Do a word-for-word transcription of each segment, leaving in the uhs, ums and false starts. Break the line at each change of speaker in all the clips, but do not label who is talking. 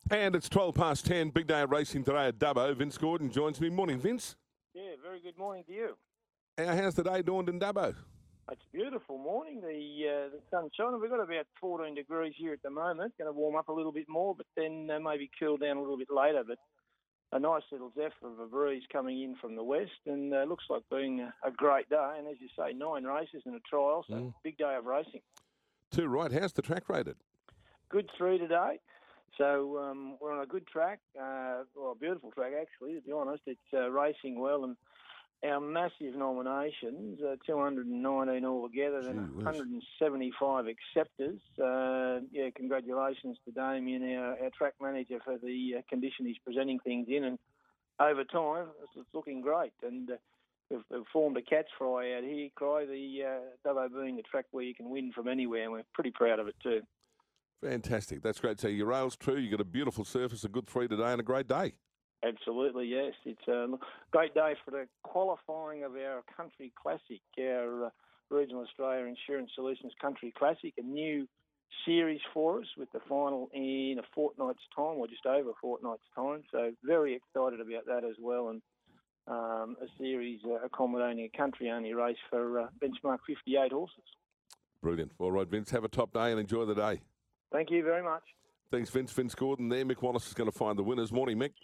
And it's twelve past ten, big day of racing today at Dubbo. Vince Gordon joins me. Morning, Vince.
Yeah, very good morning to you.
How- How's the day dawned in Dubbo?
It's a beautiful morning. The uh, the sun's shining. We've got about fourteen degrees here at the moment. Going to warm up a little bit more, but then uh, maybe cool down a little bit later. But a nice little zephyr of a breeze coming in from the west, and uh, looks like being a, a great day. And as you say, nine races and a trial, so
Mm.
big day of racing.
Too right. How's the track rated?
Good three today. So um, we're on a good track, uh, well, a beautiful track actually, to be honest. It's uh, racing well, and our massive nominations, uh, two hundred nineteen altogether,
Gee
and
whiz.
one hundred seventy-five acceptors. Uh, yeah, congratulations to Damien, our, our track manager, for the uh, condition he's presenting things in. And over time, it's, it's looking great. And uh, we've, we've formed a cat's fry out here, Cry, the uh, Dubbo being a track where you can win from anywhere, and we're pretty proud of it too.
Fantastic. That's great. So your rail's true. You've got a beautiful surface, a good three today, and a great day.
Absolutely, yes. It's a great day for the qualifying of our Country Classic, our uh, Regional Australia Insurance Solutions Country Classic, a new series for us with the final in a fortnight's time, or just over a fortnight's time. So very excited about that as well, and um, a series uh, accommodating a country-only race for uh, benchmark fifty-eight horses.
Brilliant. All right, Vince, have a top day and enjoy the day.
Thank you very much.
Thanks, Vince. Vince Gordon there. Mick Wallace is going to find the winners. Morning, Mick.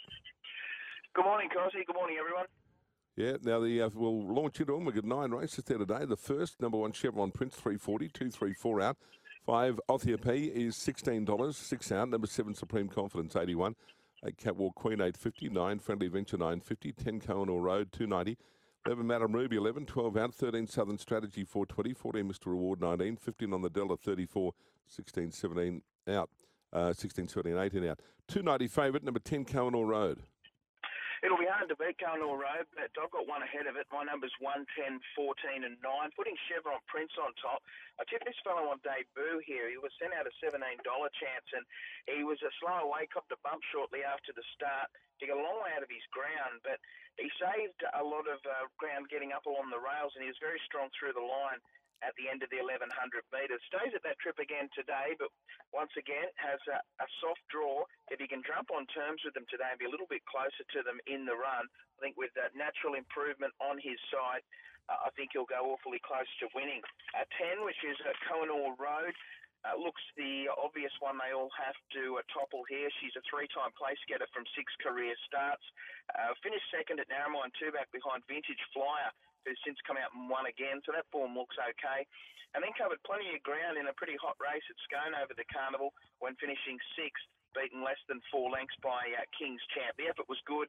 Good morning, Cosy. Good morning, everyone.
Yeah, now the uh, we'll launch into them. We've got nine races there today. The first, number one, Chevron Prince, three forty, two, three, four out. Five, Othia P is sixteen dollars, six out. Number seven, Supreme Confidence, eighty-one. Eight, Catwalk Queen, eight fifty. Nine, Friendly Venture, nine fifty. Ten, Cohenor Road, two ninety. Eleven, Madam Ruby, eleven. Twelve out. Thirteen, Southern Strategy, four twenty. Fourteen, Mister Reward, nineteen. Fifteen on the Delta, thirty-four. Sixteen, seventeen out. Uh, sixteen, seventeen, eighteen out. Two ninety favourite, number ten, Cohenor Road.
It'll be hard to beat Cohenor Road, but I've got one ahead of it. My number's one, ten, fourteen and nine. Putting Chevron Prince on top. I tipped this fellow on debut here. He was sent out a seventeen dollars chance, and he was a slow away, copped a bump shortly after the start. He got a long way out of his ground, but he saved a lot of uh, ground getting up along the rails, and he was very strong through the line at the end of the eleven hundred metres. Stays at that trip again today, but once again has a, a soft draw. If he can jump on terms with them today and be a little bit closer to them in the run, I think with that natural improvement on his side, uh, I think he'll go awfully close to winning. At ten, which is uh, Cohenor Road, uh, looks the obvious one they all have to uh, topple here. She's a three-time place getter from six career starts. Uh, finished second at Narromine, two back behind Vintage Flyer, who's since come out and won again, so that form looks okay. And then covered plenty of ground in a pretty hot race at Scone over the Carnival when finishing sixth, beaten less than four lengths by uh, King's Champ. The effort was good.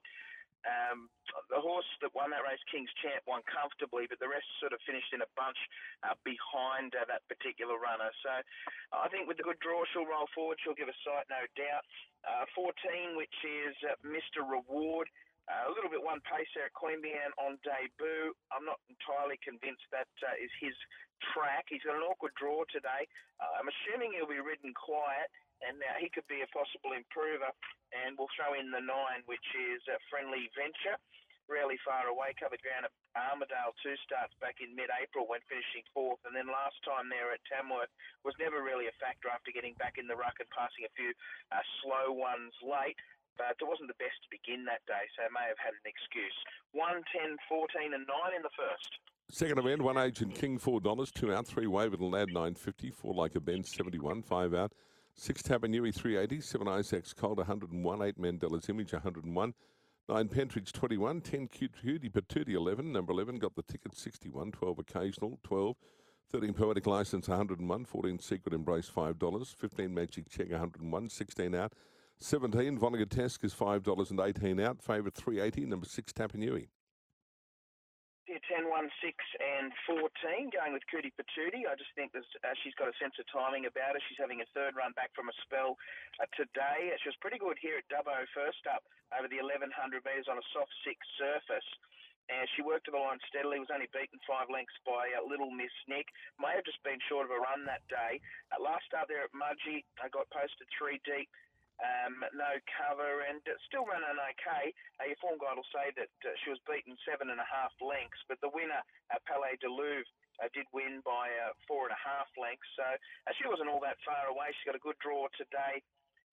Um, the horse that won that race, King's Champ, won comfortably, but the rest sort of finished in a bunch uh, behind uh, that particular runner. So uh, I think with the good draw, she'll roll forward. She'll give a sight, no doubt. Uh, fourteen, which is uh, Mister Reward. Uh, a little bit one pace there at Queanbeyan on debut. I'm not entirely convinced that uh, is his track. He's got an awkward draw today. Uh, I'm assuming he'll be ridden quiet, and uh, he could be a possible improver. And we'll throw in the nine, which is uh, Friendly Venture. Rarely far away, covered ground at Armidale, two starts back in mid-April when finishing fourth. And then last time there at Tamworth was never really a factor after getting back in the ruck and passing a few uh, slow ones late. But it wasn't the best to begin that day, so may have had an excuse. one, ten, fourteen and nine in the first.
Second event, one Agent King, four dollars. Two out, three Waverton Lad, nine fifty. Four Like a Ben, seventy-one. Five out. Six Tabanui, three eighty. Seven Isaac's Cold, one hundred one. Eight Mandela's Image, one hundred one. Nine Pentridge, twenty-one. Ten Cute Cutie Patootie, eleven. Number eleven got the ticket, sixty-one. Twelve Occasional, twelve. Thirteen Poetic License, one hundred one. Fourteen Secret Embrace, five dollars. Fifteen Magic Check, one hundred one. Sixteen out. Seventeen Vonnegut is five dollars and eighteen out. Favourite three eighty. Number six Tapanui.
Yeah, ten, one, six and fourteen, going with Cootie Patootie. I just think there's, uh, she's got a sense of timing about her. She's having a third run back from a spell uh, today. She was pretty good here at Dubbo first up over the eleven hundred metres on a soft six surface. And she worked to the line steadily, was only beaten five lengths by uh, Little Miss Nick. May have just been short of a run that day. Uh, last start there at Mudgee, I got posted three deep. Um, no cover, and uh, still running okay. Uh, your form guide will say that uh, she was beaten seven and a half lengths, but the winner, uh, Palais de Louvre, uh, did win by uh, four and a half lengths. So uh, she wasn't all that far away. She's got a good draw today,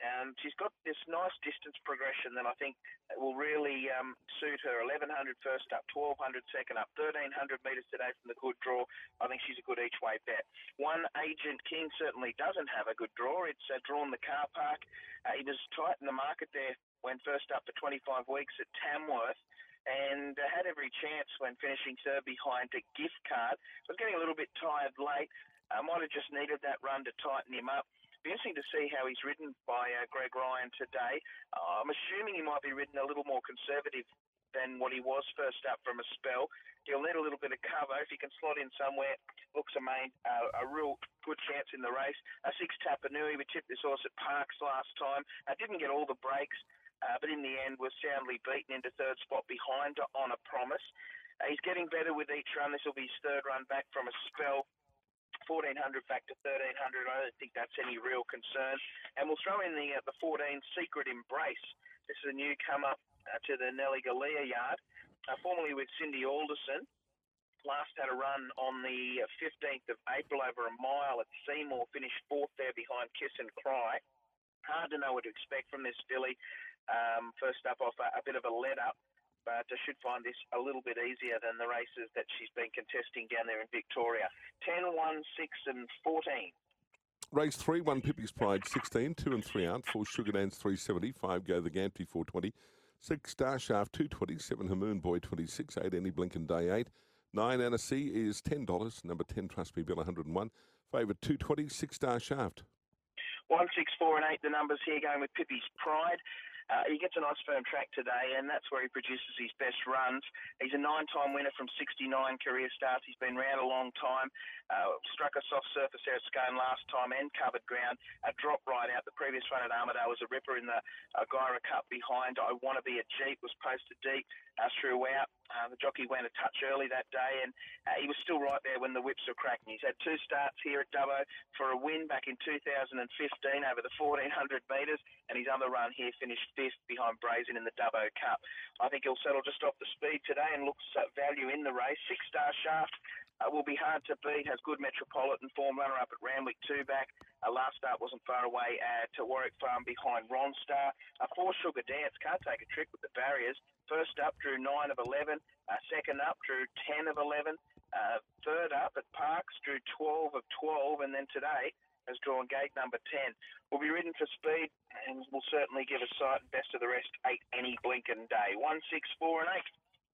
Um, she's got this nice distance progression that I think will really um, suit her. eleven hundred first up, twelve hundred second up, thirteen hundred metres today from the good draw. I think she's a good each-way bet. One, Agent King, certainly doesn't have a good draw. It's uh, drawn the car park. Uh, he was tight in the market there when first up for twenty-five weeks at Tamworth, and uh, had every chance when finishing third behind a Gift Card. Was getting a little bit tired late. Uh, might have just needed that run to tighten him up. Be interesting to see how he's ridden by uh, Greg Ryan today. Uh, I'm assuming he might be ridden a little more conservative than what he was first up from a spell. He'll need a little bit of cover. If he can slot in somewhere, looks a, main, uh, a real good chance in the race. A six Tapanui, we tipped this horse at Parks last time. Uh, didn't get all the breaks, uh, but in the end was soundly beaten into third spot behind on a promise. Uh, he's getting better with each run. This will be his third run back from a spell. fourteen hundred back to thirteen hundred. I don't think that's any real concern. And we'll throw in the uh, the fourteen Secret Embrace. This is a newcomer uh, to the Nelly Galea yard, uh, formerly with Cindy Alderson. Last had a run on the fifteenth of April over a mile at Seymour. Finished fourth there behind Kiss and Cry. Hard to know what to expect from this filly. Um, first up off a, a bit of a let-up. But I should find this a little bit easier than the races that she's been contesting down there in Victoria. ten, one, six and fourteen.
Race three, one Pippi's Pride, sixteen, two and three out, four Sugar Dance, three seventy, five Go the Gampty, four twenty, six Star Shaft, two twenty, seven Hamoon Boy, twenty-six, eight Any Blinken Day, eight, nine Annecy is ten dollars, number ten Trust Me Bill, one hundred one, favourite two twenty, six Star Shaft.
one, six, four and eight, the numbers here going with Pippi's Pride. Uh, he gets a nice firm track today, and that's where he produces his best runs. He's a nine-time winner from sixty-nine career starts. He's been around a long time. Uh, struck a soft surface there at Scone last time and covered ground. A drop right out. The previous run at Armidale was a ripper in the uh, Gyra Cup behind. I Want to Be a Jeep was posted deep uh, throughout. Uh, the jockey went a touch early that day, and uh, he was still right there when the whips were cracking. He's had two starts here at Dubbo for a win back in two thousand fifteen over the fourteen hundred metres, and his other run here finished fifth behind Brazen in the Dubbo Cup. I think he'll settle just off the speed today and looks uh, value in the race. Six Star Shaft uh, will be hard to beat, has good metropolitan form, runner up at Randwick two back. Uh, last start wasn't far away at uh, Warwick Farm behind Ronstar. Uh, four Sugar Dance, can't take a trick with the barriers. First up drew nine of eleven, uh, second up drew ten of eleven, uh, third up at Parks drew twelve of twelve, and then today has drawn gate number ten. Will be ridden for speed and will certainly give a sight, and best of the rest, eight Any Blinken Day. One, six, four and eight.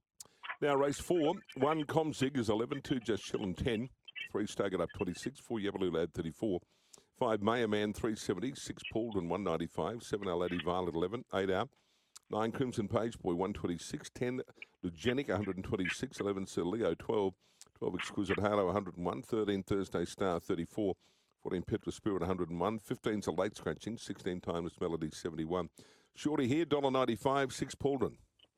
Now race four, one Comzig is eleven, two Just Chillin ten, three Staggered Up twenty-six, four Yabaloo Lad thirty-four, five Mayor Man three seventy, six Paulden one ninety-five, seven Our Lady Violet eleven, eight out, nine Crimson Page Boy one twenty-six, ten Lugenic one twenty-six, eleven Sir Leo twelve, twelve Exquisite Halo one hundred one, thirteen Thursday Star thirty-four, fourteen Petra Spirit one hundred one, fifteen is a late scratching, sixteen Timeless Melody seventy-one. Shorty here, one ninety-five, six Paulden.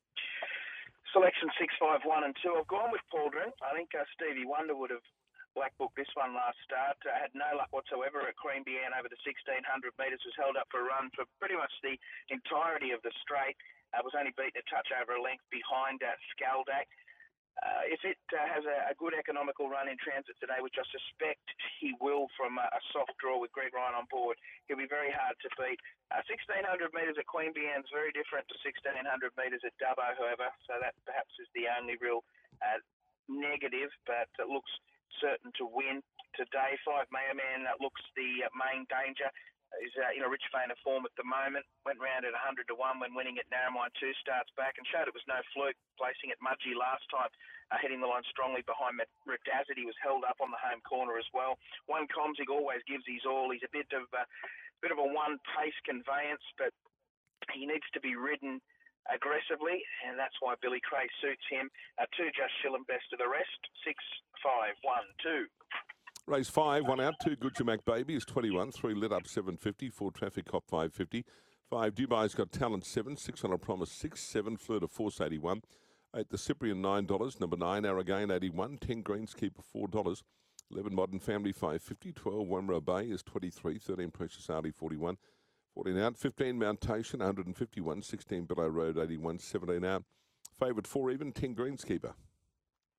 Selection six, five, one and two. I've gone with Paulden. I think uh, Stevie Wonder would have black booked this one last start. Uh, had no luck whatsoever at Queanbeyan over the sixteen hundred metres. Was held up for a run for pretty much the entirety of the straight. Uh, was only beaten a touch over a length behind uh, Skaldak. Uh, if it uh, has a, a good economical run in transit today, which I suspect he will from a, a soft draw with Greg Ryan on board, he'll be very hard to beat. Uh, sixteen hundred metres at Queanbeyan is very different to sixteen hundred metres at Dubbo, however, so that perhaps is the only real uh, negative, but it looks certain to win today. Five Mayor Man uh, looks the uh, main danger. Is uh, in a rich vein of form at the moment. Went round at one hundred to one when winning at Narromine two starts back, and showed it was no fluke, placing at Mudgee last time, uh, hitting the line strongly behind Redazity. Was held up on the home corner as well. One Comzig always gives his all. He's a bit of a bit of a one-pace conveyance, but he needs to be ridden aggressively, and that's why Billy Cray suits him. Uh, two Just Chillin, best of the rest. Six, five, one, two.
Race five, one out, two Good to Mac Baby is twenty-one, three Lit Up seven fifty, four Traffic Cop five fifty, five Dubai's Got Talent seven, six on a Promise six, seven Flirt of Force eighty-one, eight The Cyprian nine dollars, number nine Aragain eighty-one, ten Greenskeeper four dollars, eleven Modern Family five fifty, twelve Wamra Bay is twenty-three, thirteen Precious Ali forty-one, fourteen out, fifteen Mountation one hundred fifty-one, sixteen Below Road eighty-one, seventeen out, favourite four even, ten Greenskeeper.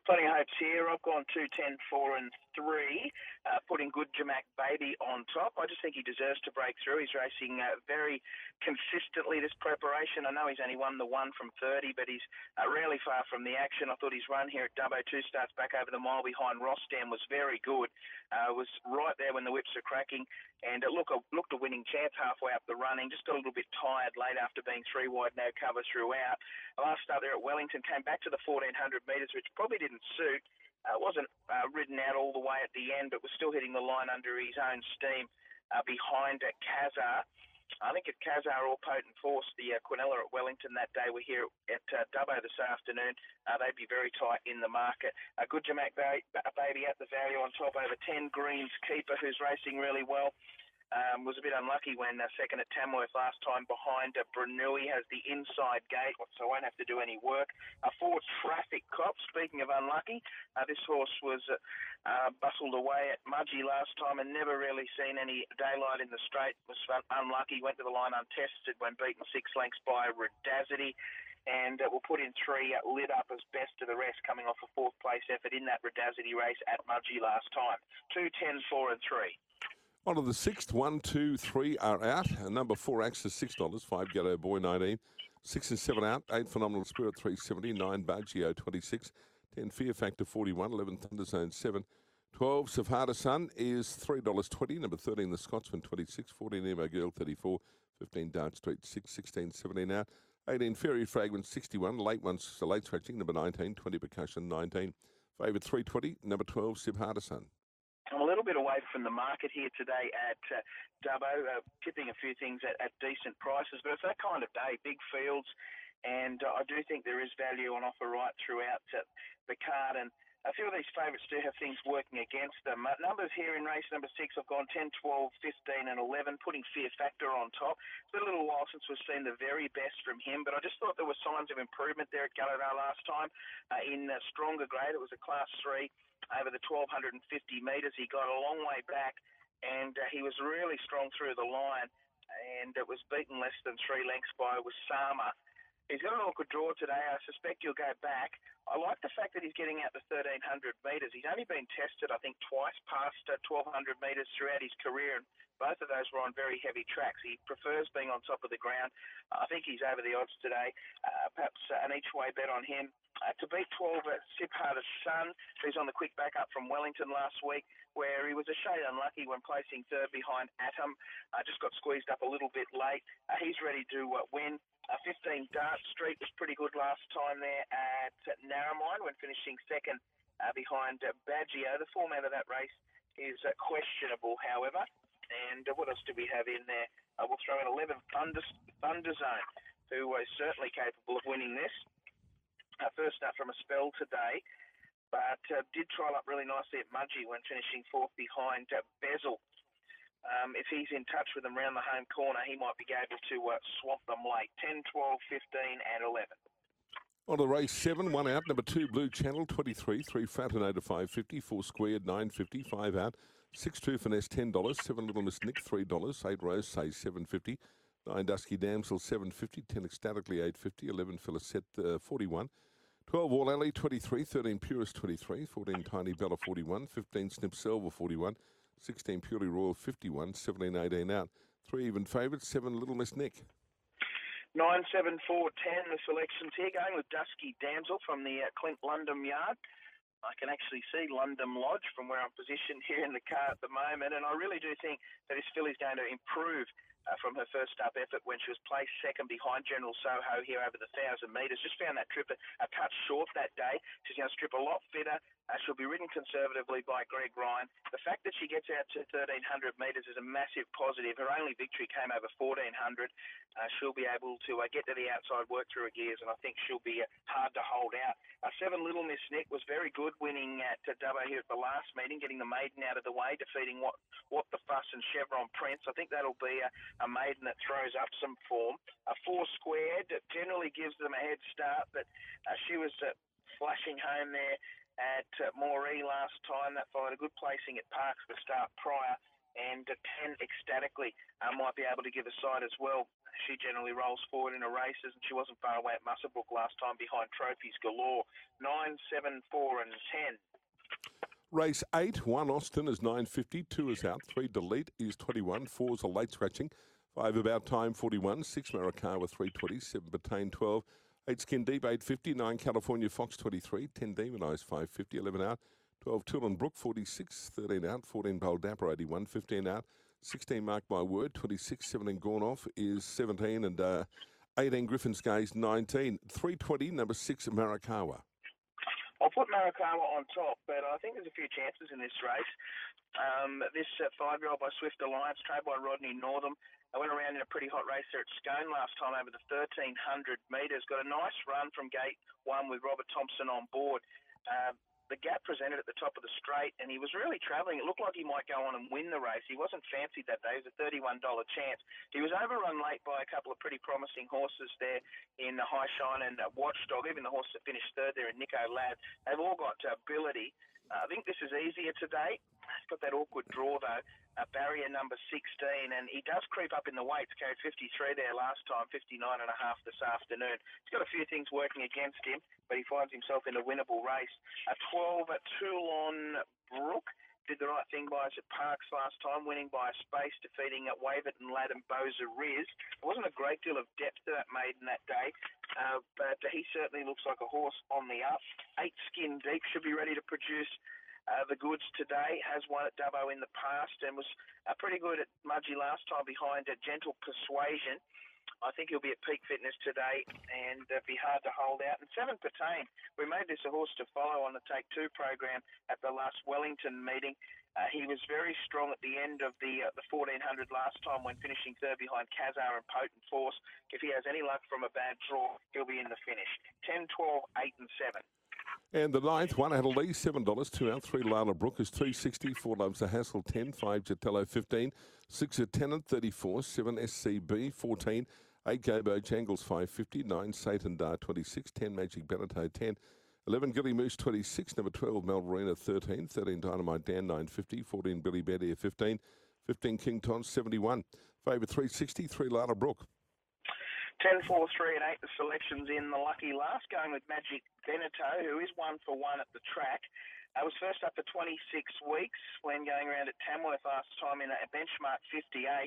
Plenty of hopes here. I've gone two, ten, four, and three, uh, putting Good Jamak Baby on top. I just think he deserves to break through. He's racing uh, very consistently this preparation. I know he's only won the one from thirty, but he's uh, really far from the action. I thought his run here at Dubbo, two starts back over the mile behind Rostam, was very good. Uh, was right there when the whips are cracking, and it looked a, looked a winning chance halfway up the running. Just got a little bit tired late after being three wide, no cover throughout. The last start there at Wellington came back to the fourteen hundred metres, which probably didn't suit. Uh, wasn't uh, ridden out all the way at the end, but was still hitting the line under his own steam uh, behind uh, Kazar. I think at Kazar or Potent Force, the uh, Quinella at Wellington that day, we're here at uh, Dubbo this afternoon. Uh, they'd be very tight in the market. A uh, Good Jamak Baby at the value on top over ten. Greens Keeper, who's racing really well. Um, was a bit unlucky when uh, second at Tamworth last time behind uh, Brunui, has the inside gate, so won't have to do any work. A uh, four Traffic Cop, speaking of unlucky, uh, this horse was uh, uh, bustled away at Mudgee last time and never really seen any daylight in the straight. Was unlucky, went to the line untested when beaten six lengths by Redazity. And uh, we'll put in three, uh, lit up as best of the rest, coming off a fourth place effort in that Redazity race at Mudgee last time. Two, ten, four, and three.
On to the sixth, one, two, three are out. And number four, Axis, six dollars. Five, Ghetto Boy, nineteen. Six and seven out. Eight, Phenomenal Spirit, three seventy. Nine, Baggio, twenty-six. Ten, Fear Factor, forty-one. Eleven, Thunder Zone, seven. Twelve, Safada Sun is three dollars twenty. Number thirteen, The Scotsman, twenty-six. Fourteen, Emo Girl, thirty-four. Fifteen, Dart Street, six. Sixteen, seventeen out. Eighteen, Fairy Fragment, sixty-one. Late ones, so late scratching. Number nineteen. Twenty, Percussion, nineteen. Favourite, three twenty. Number twelve, Safada Sun.
I'm a little bit away from the market here today at uh, Dubbo, uh, tipping a few things at, at decent prices, but it's that kind of day, big fields, and uh, I do think there is value on offer right throughout uh, the card, and a few of these favourites do have things working against them. Uh, numbers here in race number six, I've gone ten, twelve, fifteen and eleven, putting Fear Factor on top. It's been a little while since we've seen the very best from him, but I just thought there were signs of improvement there at Gallardo last time. Uh, in uh, stronger grade, it was a class three over the twelve fifty metres. He got a long way back, and uh, he was really strong through the line, and it was beaten less than three lengths by Wasama. He's got an awkward draw today. I suspect he'll go back. I like the fact that he's getting out to thirteen hundred metres. He's only been tested, I think, twice past uh, twelve hundred metres throughout his career, and both of those were on very heavy tracks. He prefers being on top of the ground. I think he's over the odds today. Uh, perhaps uh, an each-way bet on him. Uh, to beat twelve at Siphar's Son, who's on the quick backup from Wellington last week, where he was a shade unlucky when placing third behind Atom. Uh, just got squeezed up a little bit late. Uh, he's ready to uh, win. Uh, fifteen Dart Street was pretty good last time there at Narromine when finishing second uh, behind uh, Baggio. The format of that race is uh, questionable, however. And uh, what else do we have in there? Uh, we'll throw in eleven Thunder, Thunder Zone, who is certainly capable of winning this. Uh, first up from a spell today, but uh, did trial up really nicely at Mudgee when finishing fourth behind uh, Bezel. Um, if he's in touch with them round the home corner, he might be able to uh, swamp them late. ten, twelve, fifteen and eleven.
On the race seven, one out. Number two, Blue Channel, twenty-three. Three, Fraternado, five fifty. Four, Squared, nine fifty. Five out. Six, two, Finesse, ten dollars. Seven, Little Miss Nick, three dollars. Eight, Rose, say, seven fifty. Nine, Dusky Damsel, seven fifty. Ten, Ecstatically, eight fifty. Eleven, Felicette, uh, forty-one. twelve, Wall Alley, twenty-three. thirteen, Purist, twenty-three. fourteen, Tiny Bella, forty-one. fifteen, Snip Silver, forty-one. sixteen, Purely Royal, fifty-one. seventeen, eighteen out. Three even favourites. Seven, Little Miss Nick.
Nine, seven, four, ten. The selections here going with Dusky Damsel from the uh, Clint Lundum yard. I can actually see Lundum Lodge from where I'm positioned here in the car at the moment, and I really do think that this filly's going to improve uh, from her first up effort when she was placed second behind General Soho here over the one thousand metres. Just found that trip a, a touch short that day. She's going to strip a lot fitter. Uh, she'll be ridden conservatively by Greg Ryan. The fact that she gets out to thirteen hundred metres is a massive positive. Her only victory came over fourteen hundred. Uh, she'll be able to uh, get to the outside, work through her gears, and I think she'll be uh, hard to hold out. Uh, seven, Little Miss Nick was very good, winning at uh, Dubbo here at the last meeting, getting the maiden out of the way, defeating what, what the Fuss and Chevron Prince. I think that'll be a, a maiden that throws up some form. A four Squared generally gives them a head start, but uh, she was uh, flashing home there at uh, Moree last time. That followed a good placing at Parks the start prior. And uh, ten ecstatically uh, might be able to give a side as well. She generally rolls forward in her races, and she wasn't far away at Musselbrook last time behind Trophies Galore. Nine, seven, four, and ten.
Race eight, one Austin is nine fifty, two is out, three Delete is twenty-one, four is a late scratching, five About Time forty-one, six Marikawa three twenty, seven Batain twelve, eight Skin Deep eight fifty, nine California Fox twenty-three, ten Demonize five fifty, eleven out, twelve Tulin Brook forty-six, thirteen out, fourteen Bold Dapper eighty-one, fifteen out, sixteen Mark My Word twenty-six, seventeen Gone Off is seventeen, and uh, eighteen Griffin's Gaze nineteen, three twenty, number six Marikawa.
I'll put Marikawa on top, but I think there's a few chances in this race. Um, this uh, five-year-old by Swift Alliance, trained by Rodney Northam. I went around in a pretty hot race there at Scone last time over the thirteen hundred metres. Got a nice run from gate one with Robert Thompson on board. Uh, the gap presented at the top of the straight, and he was really travelling. It looked like he might go on and win the race. He wasn't fancied that day. It was a thirty-one dollars chance. He was overrun late by a couple of pretty promising horses there in the High Shine and uh, Watchdog. Even the horse that finished third there in Nico Ladd. They've all got uh, ability. Uh, I think this is easier today. He's got that awkward draw, though. Uh, barrier number sixteen, and he does creep up in the weights. Carried fifty-three there last time, fifty-nine and a half this afternoon. He's got a few things working against him, but he finds himself in a winnable race. A twelve at Toulon Brook did the right thing by us at Parks last time, winning by a space, defeating at Waverton Lad and Boza Riz. There wasn't a great deal of depth to that maiden that day, uh, but uh, he certainly looks like a horse on the up. Eight Skin Deep should be ready to produce Uh, the goods today. Has won at Dubbo in the past and was uh, pretty good at Mudgee last time behind a Gentle Persuasion. I think he'll be at peak fitness today and uh, be hard to hold out. And seven Patain, we made this a horse to follow on the Take Two program at the last Wellington meeting. Uh, he was very strong at the end of the uh, the fourteen hundred last time when finishing third behind Kazar and Potent Force. If he has any luck from a bad draw, he'll be in the finish. ten, twelve, eight and seven.
And the ninth, one Adelaide, seven dollars, two out, three Lana Brook is two sixty, four Loves a Hassle, ten, five Jatello, fifteen, six a Tenant, thirty-four, seven S C B, fourteen, eight Go Bojangles, five fifty, nine Satan Dar, twenty-six, ten Magic Beneteau, ten, eleven Gilly Moose, twenty-six, number twelve Malvarina, thirteen, thirteen Dynamite Dan, nine fifty, fourteen Billy Bedia, fifteen, fifteen King Ton, seventy-one, favourite three sixty, three Lana Brook.
ten, four, three and eight, the selections in the lucky last, going with Magic Beneteau, who is one for one at the track. I uh, was first up for twenty-six weeks when going around at Tamworth last time in a benchmark fifty-eight,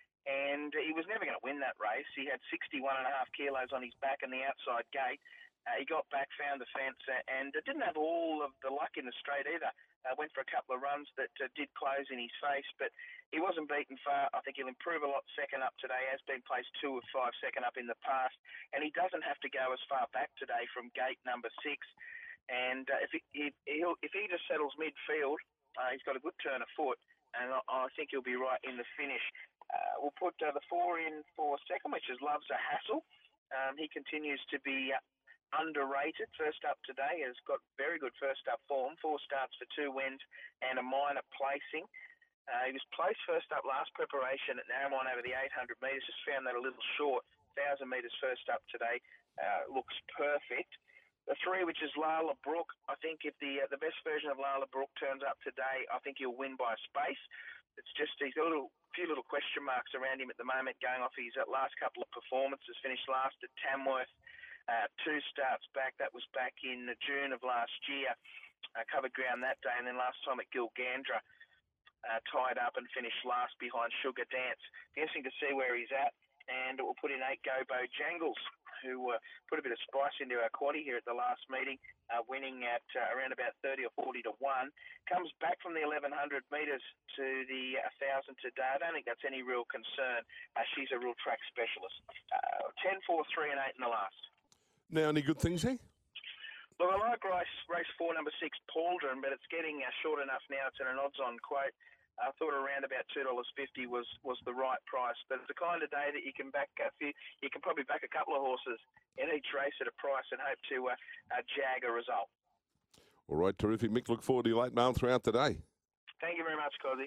and he was never going to win that race. He had sixty-one and a half kilos on his back in the outside gate. Uh, he got back, found the fence, uh, and uh, didn't have all of the luck in the straight either. Uh, went for a couple of runs that uh, did close in his face, but he wasn't beaten far. I think he'll improve a lot second up today. Has been placed two of five second up in the past, and he doesn't have to go as far back today from gate number six. And uh, if, he, if, he'll, if he just settles midfield, uh, he's got a good turn of foot, and I, I think he'll be right in the finish. Uh, we'll put uh, the four in for second, which is Loves a Hassle. Um, he continues to be uh, underrated. First up today, has got very good first up form. Four starts for two wins and a minor placing. Uh, he was placed first up last preparation at Narromine over the eight hundred metres. Just found that a little short. one thousand metres first up today uh, looks perfect. The three, which is Lala Brook, I think if the uh, the best version of Lala Brook turns up today, I think he'll win by a space. It's just he's got a little, few little question marks around him at the moment, going off his uh, last couple of performances. Finished last at Tamworth, uh, two starts back. That was back in June of last year. Uh, covered ground that day, and then last time at Gilgandra, uh, tied up and finished last behind Sugar Dance. Interesting to see where he's at, and we'll put in eight Go Bojangles, who uh, put a bit of spice into our quaddie here at the last meeting, uh, winning at uh, around about thirty or forty to one. Comes back from the eleven hundred metres to the one thousand today. I don't think that's any real concern. Uh, she's a real track specialist. Uh, ten, four, three and eight in the last.
Now, any good things here?
Look, I like race, race four, number six, Pauldron, but it's getting uh, short enough now. It's at an odds-on quote. I thought around about two dollars fifty was, was the right price, but it's the kind of day that you can back a few, you can probably back a couple of horses in each race at a price and hope to uh, uh, jag a result.
All right, terrific, Mick. Look forward to your late mail throughout the day.
Thank you very much, Cosy.